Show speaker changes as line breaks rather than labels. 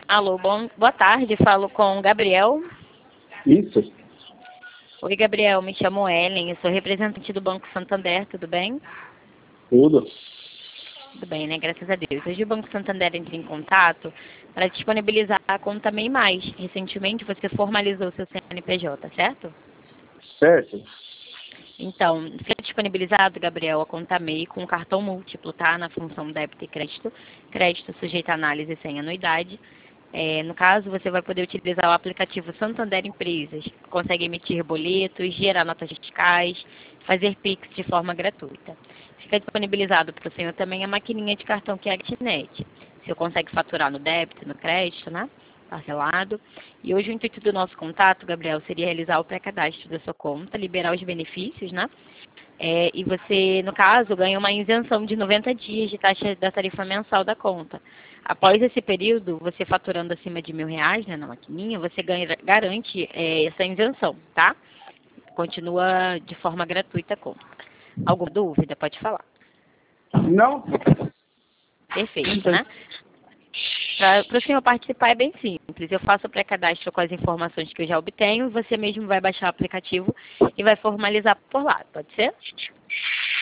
Alô, boa tarde, falo com o Gabriel.
Isso,
Oi, Gabriel, me chamo Ellen, eu sou representante do Banco Santander, tudo bem?
tudo.
Tudo bem, né? Graças a Deus. Hoje o Banco Santander entra em contato para disponibilizar a conta MEI Mais. Recentemente você formalizou seu CNPJ, certo?
Certo?
Então, foi disponibilizado, Gabriel, a conta MEI com cartão múltiplo, tá? Na função débito e crédito. Crédito sujeito a análise sem anuidade. No caso, você vai poder utilizar o aplicativo Santander Empresas. Consegue emitir boletos, gerar notas fiscais, fazer Pix de forma gratuita. Fica disponibilizado para o senhor também a maquininha de cartão que é a Kitnet. O senhor consegue faturar no débito, no crédito, né? Parcelado. E hoje o intuito do nosso contato, Gabriel, seria realizar o pré-cadastro da sua conta, liberar os benefícios, né? E você, no caso, ganha uma isenção de 90 dias de taxa da tarifa mensal da conta. Após esse período, você faturando acima de R$ 1.000, né, na maquininha, você garante essa isenção, tá? Continua de forma gratuita a conta. Alguma dúvida? Pode falar.
Não?
Perfeito, né? Para o senhor participar é bem simples. Eu faço o pré-cadastro com as informações que eu já obtenho, você mesmo vai baixar o aplicativo e vai formalizar por lá, pode ser?